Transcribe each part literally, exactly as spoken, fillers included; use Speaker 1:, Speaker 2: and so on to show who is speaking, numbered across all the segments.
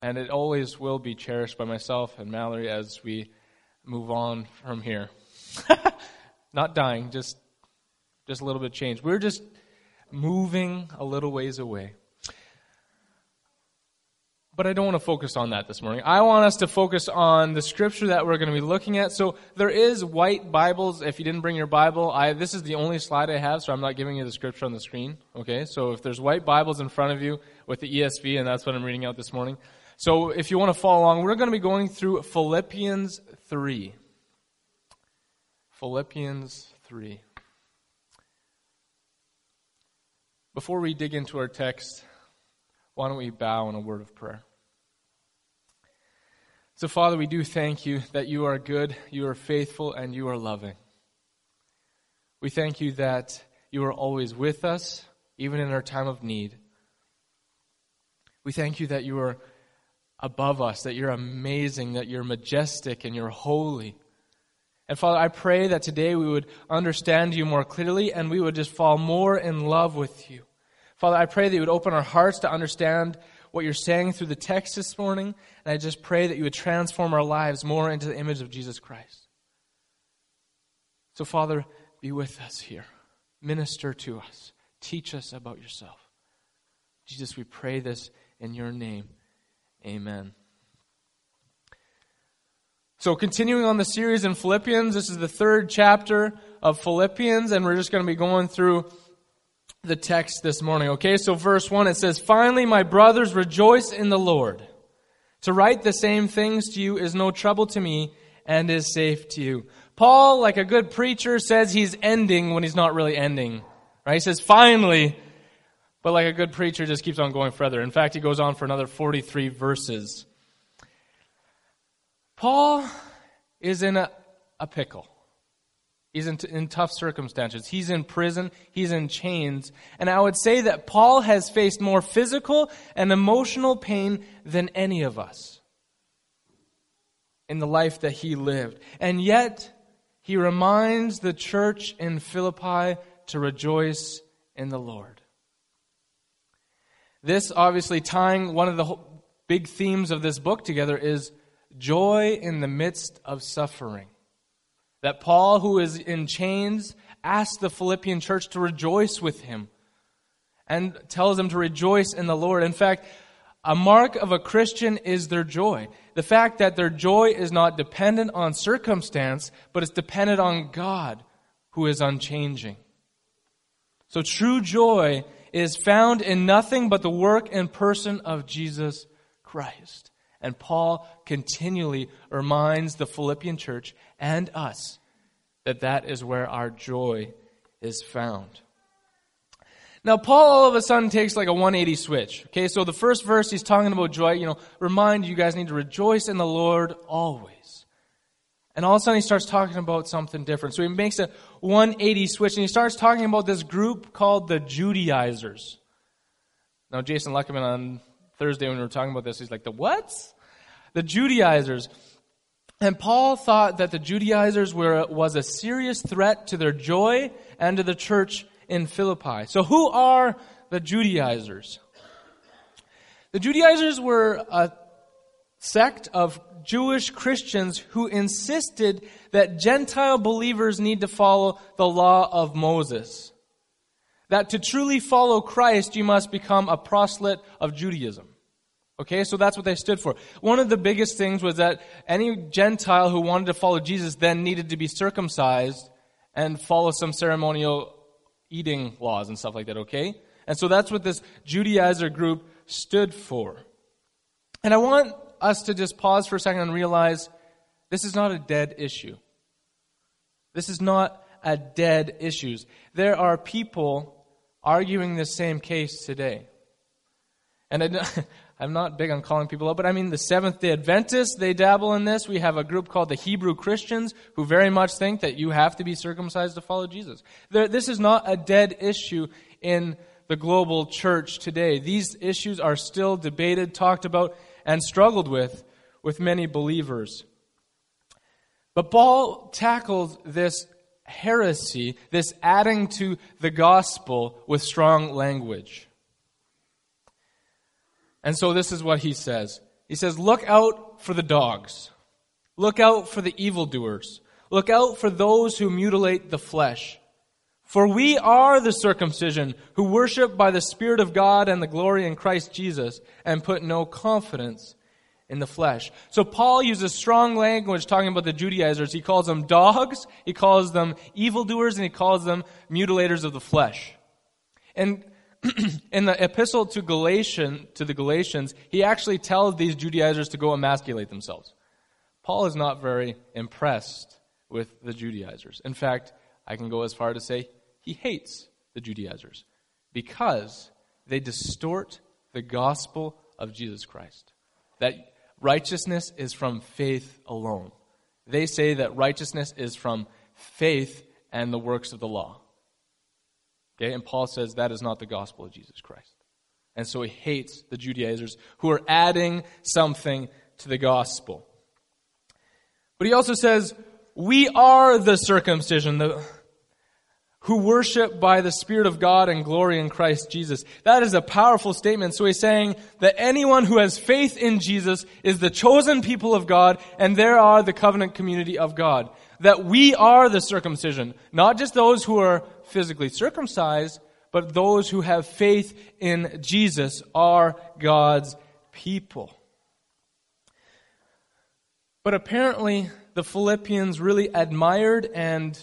Speaker 1: And it always will be cherished by myself and Mallory as we move on from here. Not dying, just, just a little bit of change. We're just moving a little ways away. But I don't want to focus on that this morning. I want us to focus on the scripture that we're going to be looking at. So there is white Bibles. If you didn't bring your Bible, I this is the only slide I have, so I'm not giving you the scripture on the screen. Okay, so if there's white Bibles in front of you with the E S V, and that's what I'm reading out this morning. So if you want to follow along, we're going to be going through Philippians three. Philippians three. Before we dig into our text, why don't we bow in a word of prayer? So, Father, we do thank you that you are good, you are faithful, and you are loving. We thank you that you are always with us, even in our time of need. We thank you that you are above us, that you're amazing, that you're majestic, and you're holy. And Father, I pray that today we would understand you more clearly, and we would just fall more in love with you. Father, I pray that you would open our hearts to understand what you're saying through the text this morning, and I just pray that you would transform our lives more into the image of Jesus Christ. So, Father, be with us here. Minister to us. Teach us about yourself. Jesus, we pray this in your name. Amen. So, continuing on the series in Philippians, this is the third chapter of Philippians, and we're just going to be going through the text this morning. Okay, so verse one, it says, "Finally, my brothers, rejoice in the Lord. To write the same things to you is no trouble to me and is safe to you." Paul, like a good preacher, says he's ending when he's not really ending. Right? He says, finally, but like a good preacher just keeps on going further. In fact, he goes on for another forty-three verses. Paul is in a, a pickle. He's in, in tough circumstances. He's in prison. He's in chains. And I would say that Paul has faced more physical and emotional pain than any of us in the life that he lived. And yet, he reminds the church in Philippi to rejoice in the Lord. This, obviously, tying one of the big themes of this book together is joy in the midst of suffering. That Paul, who is in chains, asks the Philippian church to rejoice with him and tells them to rejoice in the Lord. In fact, a mark of a Christian is their joy. The fact that their joy is not dependent on circumstance, but it's dependent on God, who is unchanging. So true joy is found in nothing but the work and person of Jesus Christ. And Paul continually reminds the Philippian church and us that that is where our joy is found. Now, Paul all of a sudden takes like a one eighty switch. Okay, so the first verse he's talking about joy. You know, remind you guys need to rejoice in the Lord always. And all of a sudden he starts talking about something different. So he makes a one eighty switch and he starts talking about this group called the Judaizers. Now, Jason Luckerman on Thursday when we were talking about this, he's like, the what? The Judaizers. And Paul thought that the Judaizers were was a serious threat to their joy and to the church in Philippi. So who are the Judaizers? The Judaizers were a sect of Jewish Christians who insisted that Gentile believers need to follow the law of Moses. That to truly follow Christ, you must become a proselyte of Judaism. Okay, so that's what they stood for. One of the biggest things was that any Gentile who wanted to follow Jesus then needed to be circumcised and follow some ceremonial eating laws and stuff like that, okay? And so that's what this Judaizer group stood for. And I want us to just pause for a second and realize this is not a dead issue. This is not a dead issue. There are people arguing the same case today. And I, I'm not big on calling people out, but I mean the Seventh-day Adventists, they dabble in this. We have a group called the Hebrew Christians who very much think that you have to be circumcised to follow Jesus. There, this is not a dead issue in the global church today. These issues are still debated, talked about, and struggled with with many believers. But Paul tackles this heresy, this adding to the gospel with strong language. And so this is what he says. He says, look out for the dogs. Look out for the evildoers. Look out for those who mutilate the flesh. For we are the circumcision who worship by the Spirit of God and the glory in Christ Jesus and put no confidence in the flesh. So Paul uses strong language talking about the Judaizers. He calls them dogs, he calls them evildoers, and he calls them mutilators of the flesh. And in the epistle to Galatian, to the Galatians, he actually tells these Judaizers to go emasculate themselves. Paul is not very impressed with the Judaizers. In fact, I can go as far to say he hates the Judaizers because they distort the gospel of Jesus Christ. That righteousness is from faith alone. They say that righteousness is from faith and the works of the law. Okay, and Paul says that is not the gospel of Jesus Christ. And so he hates the Judaizers who are adding something to the gospel. But he also says, we are the circumcision, the, who worship by the Spirit of God and glory in Christ Jesus. That is a powerful statement. So he's saying that anyone who has faith in Jesus is the chosen people of God, and there are the covenant community of God. That we are the circumcision, not just those who are physically circumcised, but those who have faith in Jesus are God's people. But apparently, the Philippians really admired and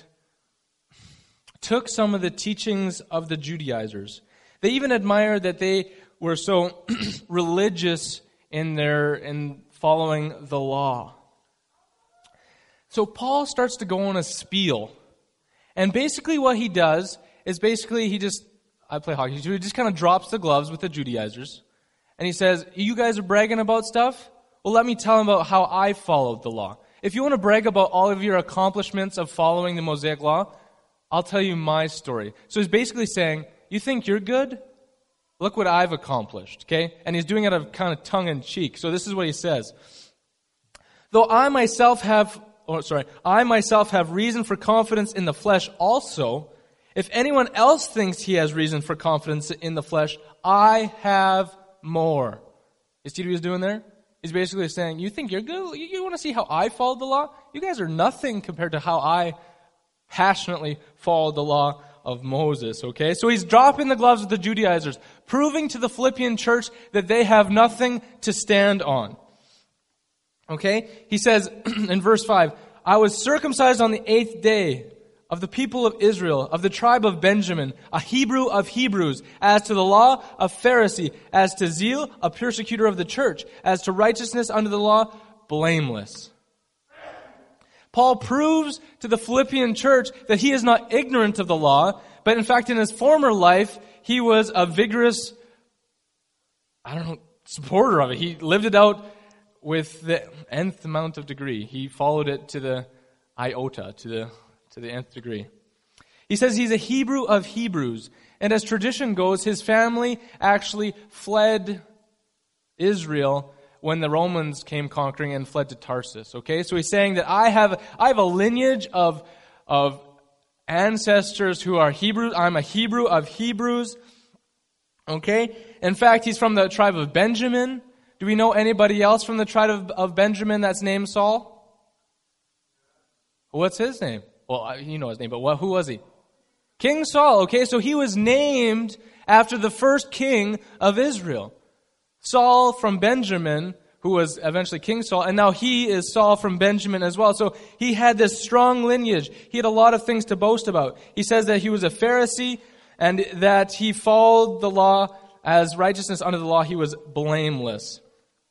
Speaker 1: took some of the teachings of the Judaizers. They even admired that they were so religious in their in following the law. So Paul starts to go on a spiel. And basically what he does is basically he just, I play hockey, he just kind of drops the gloves with the Judaizers. And he says, you guys are bragging about stuff? Well, let me tell them about how I followed the law. If you want to brag about all of your accomplishments of following the Mosaic law, I'll tell you my story. So he's basically saying, you think you're good? Look what I've accomplished, okay? And he's doing it out of kind of tongue-in-cheek. So this is what he says. Though I myself have, oh sorry, I myself have reason for confidence in the flesh also, if anyone else thinks he has reason for confidence in the flesh, I have more. You see what he was doing there? He's basically saying, you think you're good? You, you want to see how I followed the law? You guys are nothing compared to how I passionately followed the law of Moses, okay? So he's dropping the gloves of the Judaizers, proving to the Philippian church that they have nothing to stand on. Okay? He says in verse five, I was circumcised on the eighth day of the people of Israel, of the tribe of Benjamin, a Hebrew of Hebrews, as to the law, a Pharisee, as to zeal, a persecutor of the church, as to righteousness under the law, blameless. Paul proves to the Philippian church that he is not ignorant of the law, but in fact in his former life, he was a vigorous, I don't know, supporter of it. He lived it out with the nth amount of degree. He followed it to the iota, to the to the nth degree. He says he's a Hebrew of Hebrews, and as tradition goes, his family actually fled Israel when the Romans came conquering and fled to Tarsus. Okay, so he's saying that I have I have a lineage of of ancestors who are Hebrews. I'm a Hebrew of Hebrews. Okay, in fact, he's from the tribe of Benjamin. Do we know anybody else from the tribe of, of Benjamin that's named Saul? What's his name? Well, you know his name, but what, who was he? King Saul. Okay, so he was named after the first king of Israel. Saul from Benjamin, who was eventually King Saul, and now he is Saul from Benjamin as well. So he had this strong lineage. He had a lot of things to boast about. He says that he was a Pharisee and that he followed the law as righteousness under the law. He was blameless.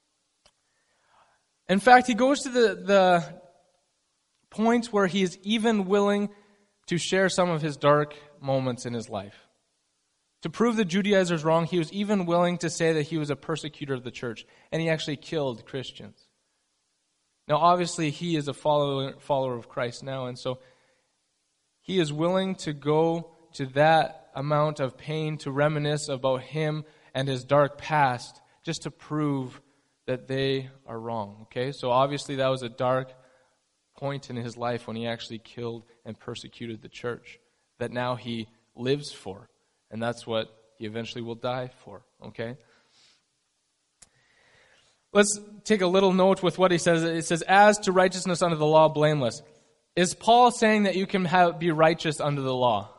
Speaker 1: In fact, he goes to the, the point where he is even willing to share some of his dark moments in his life. To prove the Judaizers wrong, he was even willing to say that he was a persecutor of the church, and he actually killed Christians. Now, obviously, he is a follower, follower of Christ now, and so he is willing to go to that amount of pain to reminisce about him and his dark past just to prove that they are wrong. Okay, so obviously that was a dark point in his life when he actually killed and persecuted the church that now he lives for. And that's what he eventually will die for, okay? Let's take a little note with what he says. It says, as to righteousness under the law, blameless. Is Paul saying that you can have, be righteous under the law?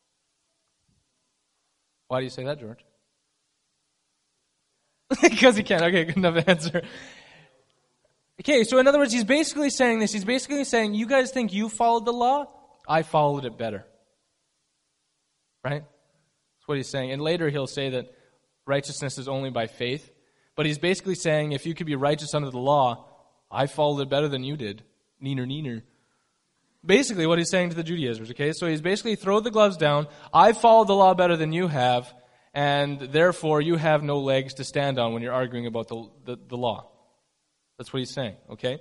Speaker 1: Why do you say that, George? Because he can. Okay, good enough answer. Okay, so in other words, he's basically saying this. He's basically saying, you guys think you followed the law? I followed it better. Right? That's what he's saying. And later he'll say that righteousness is only by faith. But he's basically saying, if you could be righteous under the law, I followed it better than you did. Neener, neener. Basically what he's saying to the Judaizers, okay? So he's basically, throw the gloves down. I followed the law better than you have, and therefore you have no legs to stand on when you're arguing about the, the, the law. That's what he's saying, okay?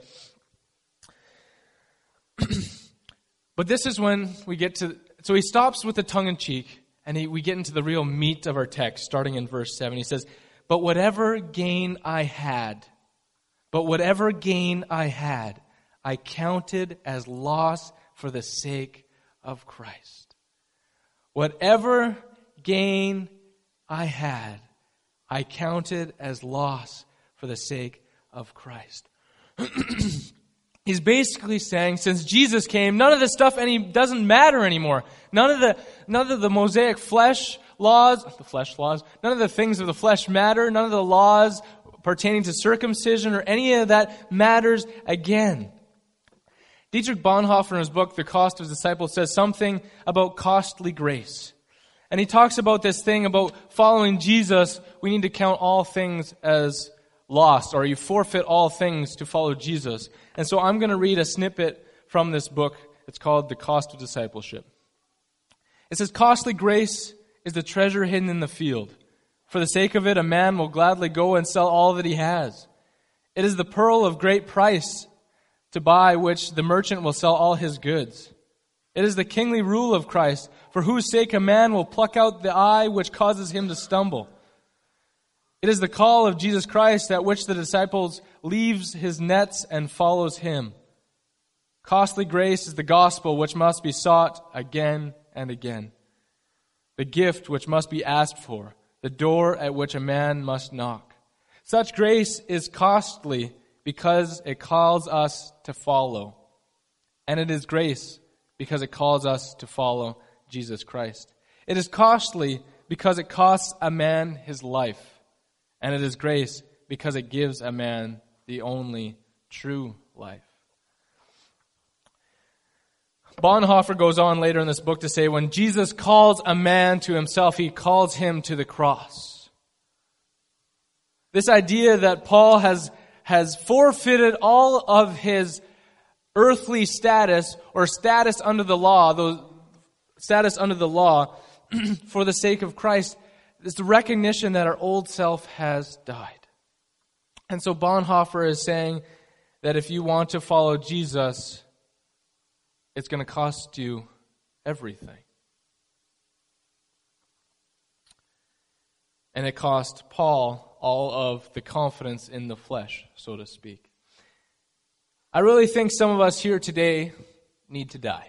Speaker 1: But this is when we get to, so he stops with the tongue-in-cheek, and he, we get into the real meat of our text, starting in verse seven. He says, but whatever gain I had, but whatever gain I had, I counted as loss for the sake of Christ. Whatever gain I had, I counted as loss for the sake of Christ. He's basically saying, since Jesus came, none of this stuff any doesn't matter anymore. None of the none of the Mosaic flesh laws, the flesh laws, none of the things of the flesh matter. None of the laws pertaining to circumcision or any of that matters again. Dietrich Bonhoeffer in his book, The Cost of Disciples, says something about costly grace. And he talks about this thing about following Jesus, we need to count all things as lost, or you forfeit all things to follow Jesus. And so I'm going to read a snippet from this book. It's called The Cost of Discipleship. It says, costly grace is the treasure hidden in the field. For the sake of it, a man will gladly go and sell all that he has. It is the pearl of great price to buy which the merchant will sell all his goods. It is the kingly rule of Christ, for whose sake a man will pluck out the eye which causes him to stumble. It is the call of Jesus Christ at which the disciples leaves his nets and follows him. Costly grace is the gospel which must be sought again and again. The gift which must be asked for, the door at which a man must knock. Such grace is costly because it calls us to follow. And it is grace because it calls us to follow Jesus Christ. It is costly because it costs a man his life. And it is grace because it gives a man the only true life. Bonhoeffer goes on later in this book to say, when Jesus calls a man to himself, he calls him to the cross. This idea that Paul has, has forfeited all of his earthly status or status under the law, those status under the law for the sake of Christ, is the recognition that our old self has died. And so Bonhoeffer is saying that if you want to follow Jesus, it's going to cost you everything. And it cost Paul all of the confidence in the flesh, so to speak. I really think some of us here today need to die.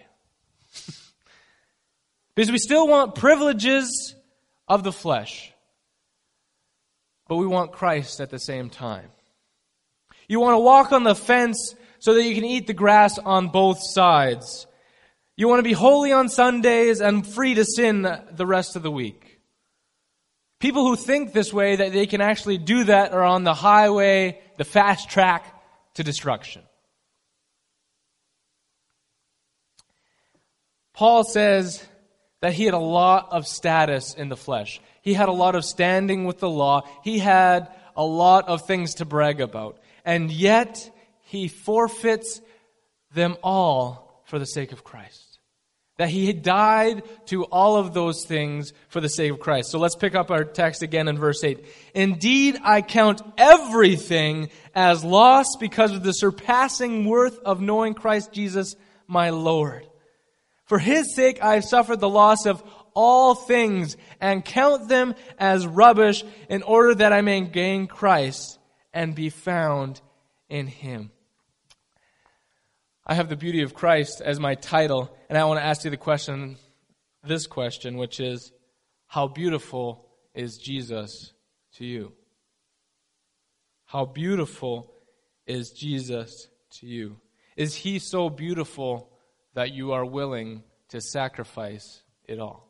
Speaker 1: Because we still want privileges of the flesh, but we want Christ at the same time. You want to walk on the fence so that you can eat the grass on both sides. You want to be holy on Sundays and free to sin the rest of the week. People who think this way, that they can actually do that, are on the highway, the fast track to destruction. Paul says that he had a lot of status in the flesh. He had a lot of standing with the law. He had a lot of things to brag about. And yet, he forfeits them all for the sake of Christ. That he had died to all of those things for the sake of Christ. So let's pick up our text again in verse eight. Indeed, I count everything as loss because of the surpassing worth of knowing Christ Jesus, my Lord. For his sake I have suffered the loss of all things and count them as rubbish in order that I may gain Christ and be found in him. I have the beauty of Christ as my title, and I want to ask you the question, this question, which is, how beautiful is Jesus to you? How beautiful is Jesus to you? Is he so beautiful that you are willing to sacrifice it all?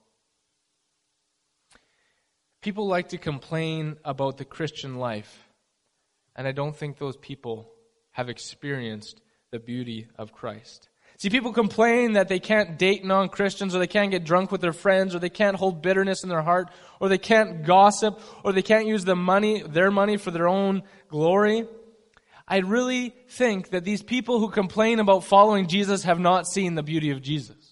Speaker 1: People like to complain about the Christian life, and I don't think those people have experienced the beauty of Christ. See, people complain that they can't date non-Christians, or they can't get drunk with their friends, or they can't hold bitterness in their heart, or they can't gossip, or they can't use the money, their money for their own glory. I really think that these people who complain about following Jesus have not seen the beauty of Jesus.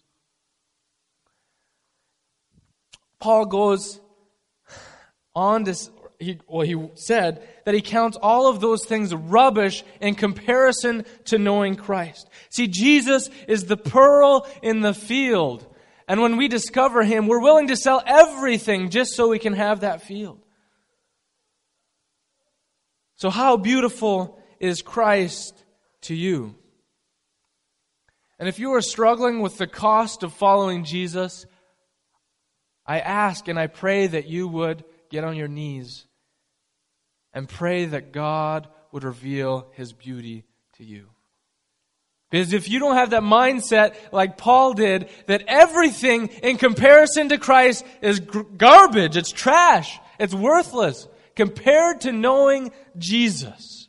Speaker 1: Paul goes on to, he, well, he said that he counts all of those things rubbish in comparison to knowing Christ. See, Jesus is the pearl in the field. And when we discover him, we're willing to sell everything just so we can have that field. So how beautiful is Christ to you? And if you are struggling with the cost of following Jesus, I ask and I pray that you would get on your knees and pray that God would reveal his beauty to you. Because if you don't have that mindset like Paul did, that everything in comparison to Christ is g- garbage, it's trash, it's worthless, compared to knowing Jesus.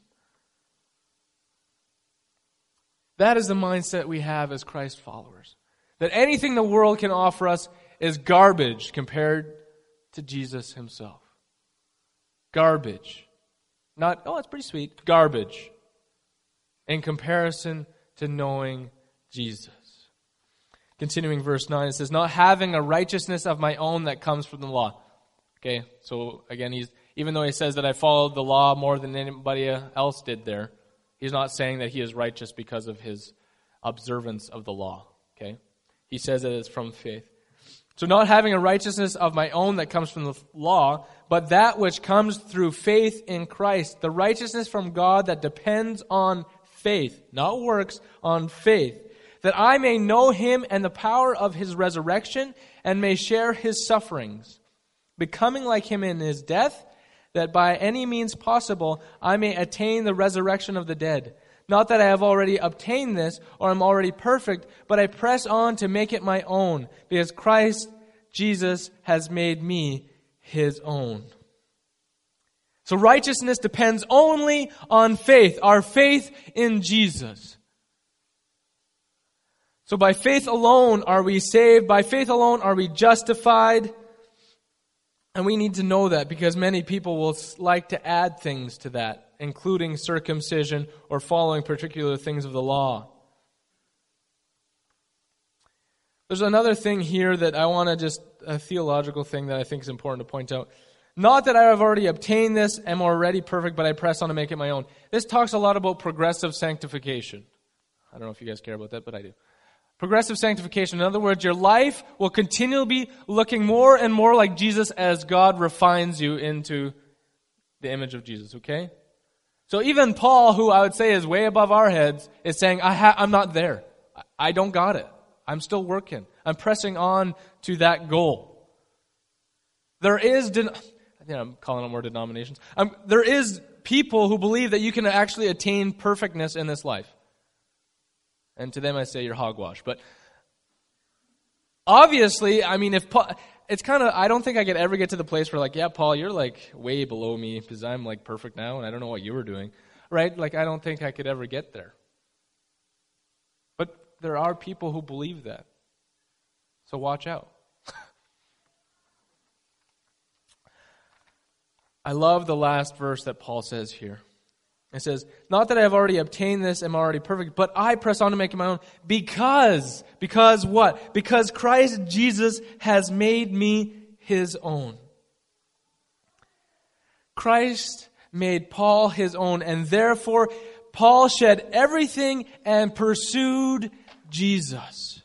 Speaker 1: That is the mindset we have as Christ followers. That anything the world can offer us is garbage compared to Jesus himself. Garbage. Not, oh, it's pretty sweet. Garbage. In comparison to knowing Jesus. Continuing verse nine, it says, not having a righteousness of my own that comes from the law. Okay, so again, he's even though he says that I followed the law more than anybody else did there, he's not saying that he is righteous because of his observance of the law. Okay, he says that it's from faith. So not having a righteousness of my own that comes from the law, but that which comes through faith in Christ, the righteousness from God that depends on faith, not works, on faith, that I may know him and the power of his resurrection and may share his sufferings, becoming like him in his death, that by any means possible I may attain the resurrection of the dead. Not that I have already obtained this or am already perfect, but I press on to make it my own, because Christ Jesus has made me his own. So righteousness depends only on faith, our faith in Jesus. So by faith alone are we saved, by faith alone are we justified. And we need to know that because many people will like to add things to that, including circumcision or following particular things of the law. There's another thing here that I want to just, a theological thing that I think is important to point out. Not that I have already obtained this, am already perfect, but I press on to make it my own. This talks a lot about progressive sanctification. I don't know if you guys care about that, but I do. Progressive sanctification. In other words, your life will continually be looking more and more like Jesus as God refines you into the image of Jesus, okay? So even Paul, who I would say is way above our heads, is saying, I ha- I'm not there. I don't got it. I'm still working. I'm pressing on to that goal. There is, den- I think I'm calling them more denominations. Um, there is people who believe that you can actually attain perfectness in this life. And to them I say you're hogwash. But obviously, I mean, if Paul, it's kind of, I don't think I could ever get to the place where like, yeah, Paul, you're like way below me because I'm like perfect now and I don't know what you were doing. Right? Like, I don't think I could ever get there. But there are people who believe that. So watch out. I love the last verse that Paul says here. It says, not that I have already obtained this, am already perfect, but I press on to make it my own because, because what? Because Christ Jesus has made me his own. Christ made Paul his own, and therefore Paul shed everything and pursued Jesus.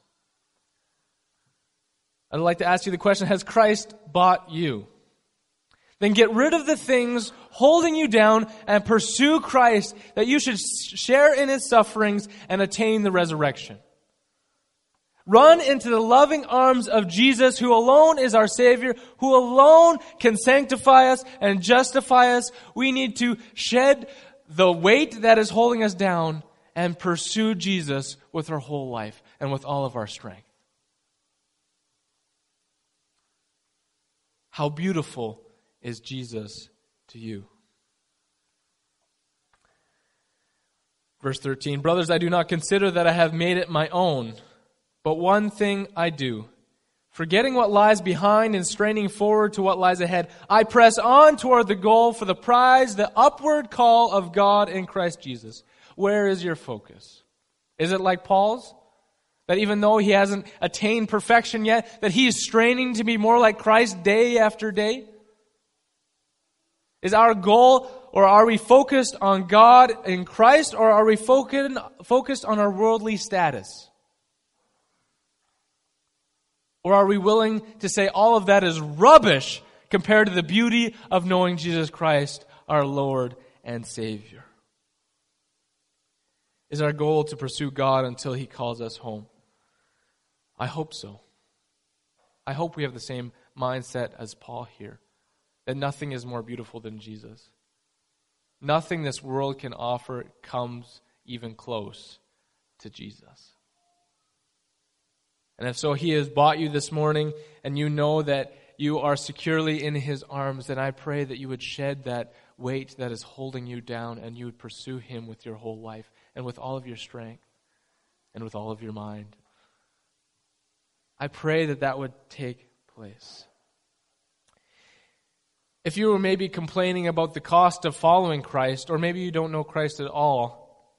Speaker 1: I'd like to ask you the question, has Christ bought you? Then get rid of the things holding you down and pursue Christ, that you should share in his sufferings and attain the resurrection. Run into the loving arms of Jesus, who alone is our Savior, who alone can sanctify us and justify us. We need to shed the weight that is holding us down and pursue Jesus with our whole life and with all of our strength. How beautiful is Jesus to you? Verse thirteen, brothers, I do not consider that I have made it my own, but one thing I do, forgetting what lies behind and straining forward to what lies ahead, I press on toward the goal for the prize, the upward call of God in Christ Jesus. Where is your focus? Is it like Paul's? That even though he hasn't attained perfection yet, that he is straining to be more like Christ day after day? Is our goal, or are we focused on God in Christ, or are we focused focused on our worldly status? Or are we willing to say all of that is rubbish compared to the beauty of knowing Jesus Christ, our Lord and Savior? Is our goal to pursue God until He calls us home? I hope so. I hope we have the same mindset as Paul here, that nothing is more beautiful than Jesus. Nothing this world can offer comes even close to Jesus. And if so, He has bought you this morning, and you know that you are securely in His arms, then I pray that you would shed that weight that is holding you down, and you would pursue Him with your whole life, and with all of your strength, and with all of your mind. I pray that that would take place. If you were maybe complaining about the cost of following Christ, or maybe you don't know Christ at all,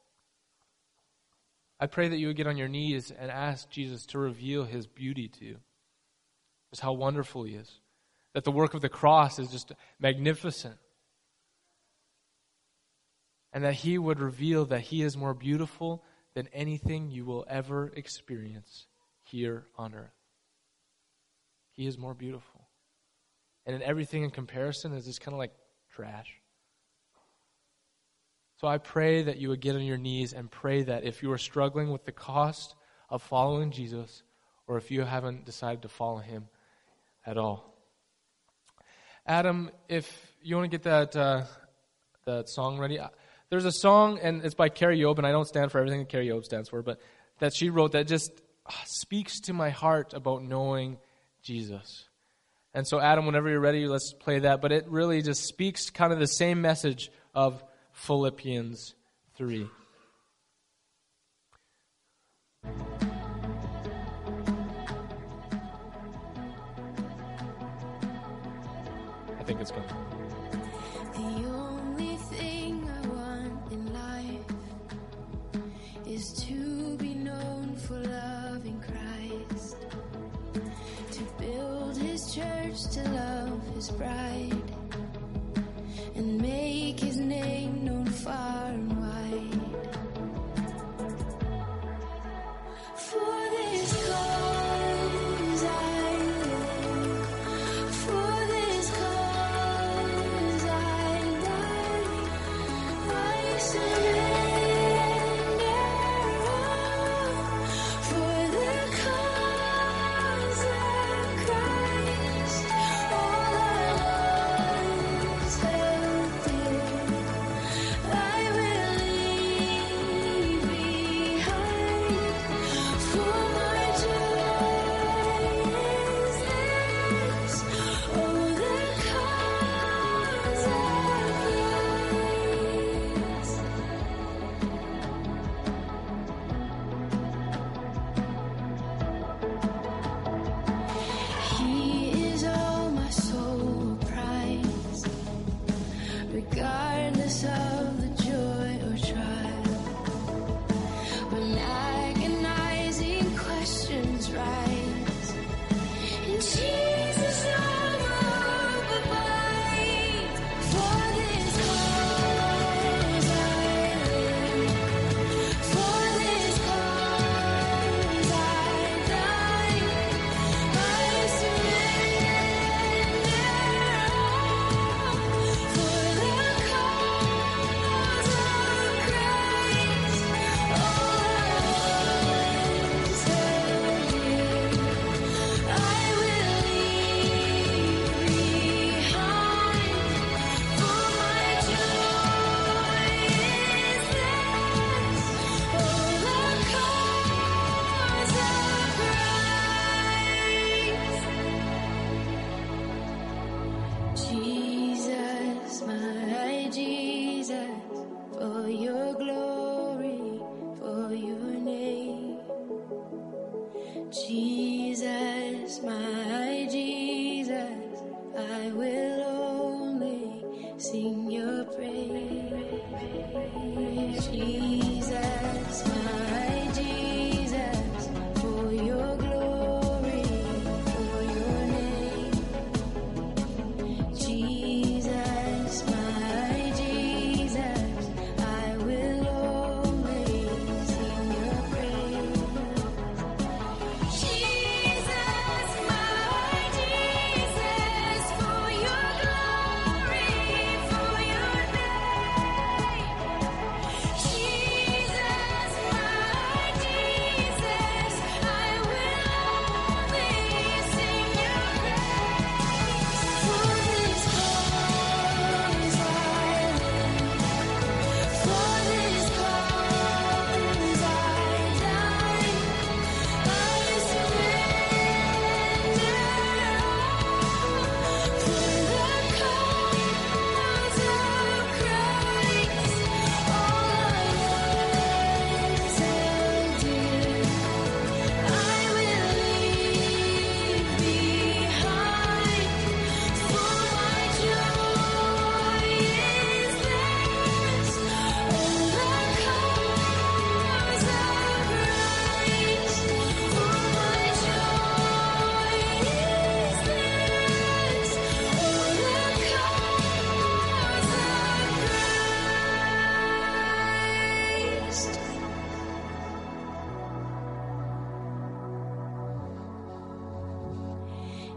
Speaker 1: I pray that you would get on your knees and ask Jesus to reveal His beauty to you. Just how wonderful He is. That the work of the cross is just magnificent. And that He would reveal that He is more beautiful than anything you will ever experience here on earth. He is more beautiful. And in everything in comparison is just kind of like trash. So I pray that you would get on your knees and pray that if you are struggling with the cost of following Jesus, or if you haven't decided to follow Him at all. Adam, if you want to get that uh, that song ready. There's a song, and it's by Carrie Yob, and I don't stand for everything that Carrie Yob stands for, but that she wrote that just speaks to my heart about knowing Jesus. And so, Adam, whenever you're ready, let's play that. But it really just speaks kind of the same message of Philippians three. I think it's going to.
Speaker 2: The only thing I want in life is to be known for loving Christ, to build His church, to love His bride, and make His name known far and wide. For this cause I live, for this cause I die, I surrender all. For the cause of Christ, all I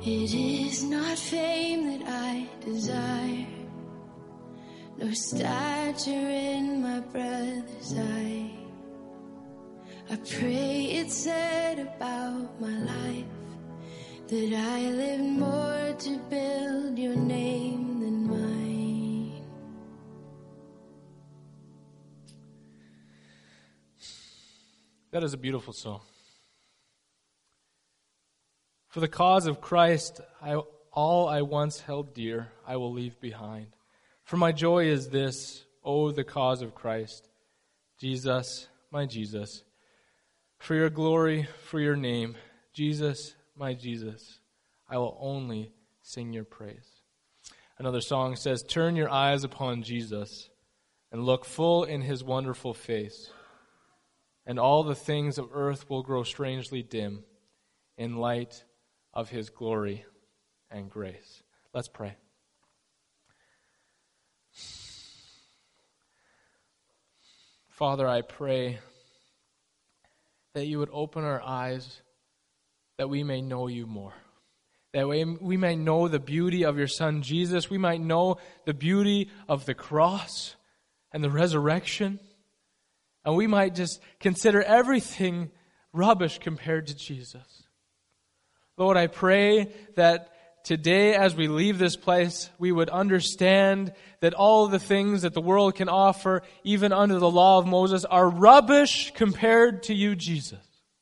Speaker 2: It is not fame that I desire, nor stature in my brother's eye. I pray it said about my life that I lived more to build your name than mine.
Speaker 1: That is a beautiful song. For the cause of Christ, I, all I once held dear, I will leave behind. For my joy is this, oh, the cause of Christ. Jesus, my Jesus. For your glory, for your name, Jesus, my Jesus, I will only sing your praise. Another song says, turn your eyes upon Jesus and look full in his wonderful face, and all the things of earth will grow strangely dim in light of his glory and grace. Let's pray. Father, I pray that you would open our eyes that we may know you more. That we, we may know the beauty of your Son Jesus. We might know the beauty of the cross and the resurrection. And we might just consider everything rubbish compared to Jesus. Lord, I pray that today as we leave this place, we would understand that all the things that the world can offer, even under the law of Moses, are rubbish compared to you, Jesus.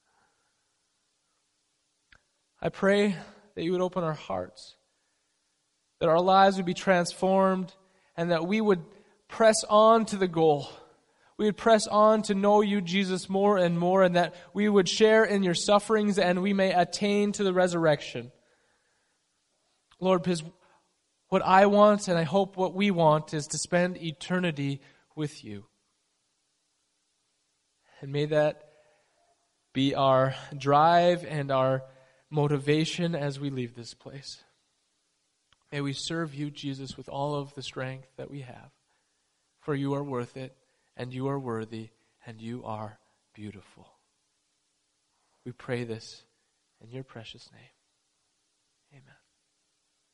Speaker 1: I pray that you would open our hearts, that our lives would be transformed, and that we would press on to the goal. We would press on to know you, Jesus, more and more, and that we would share in your sufferings and we may attain to the resurrection. Lord, because what I want, and I hope what we want, is to spend eternity with you. And may that be our drive and our motivation as we leave this place. May we serve you, Jesus, with all of the strength that we have. For you are worth it, and you are worthy, and you are beautiful. We pray this in your precious name. Amen.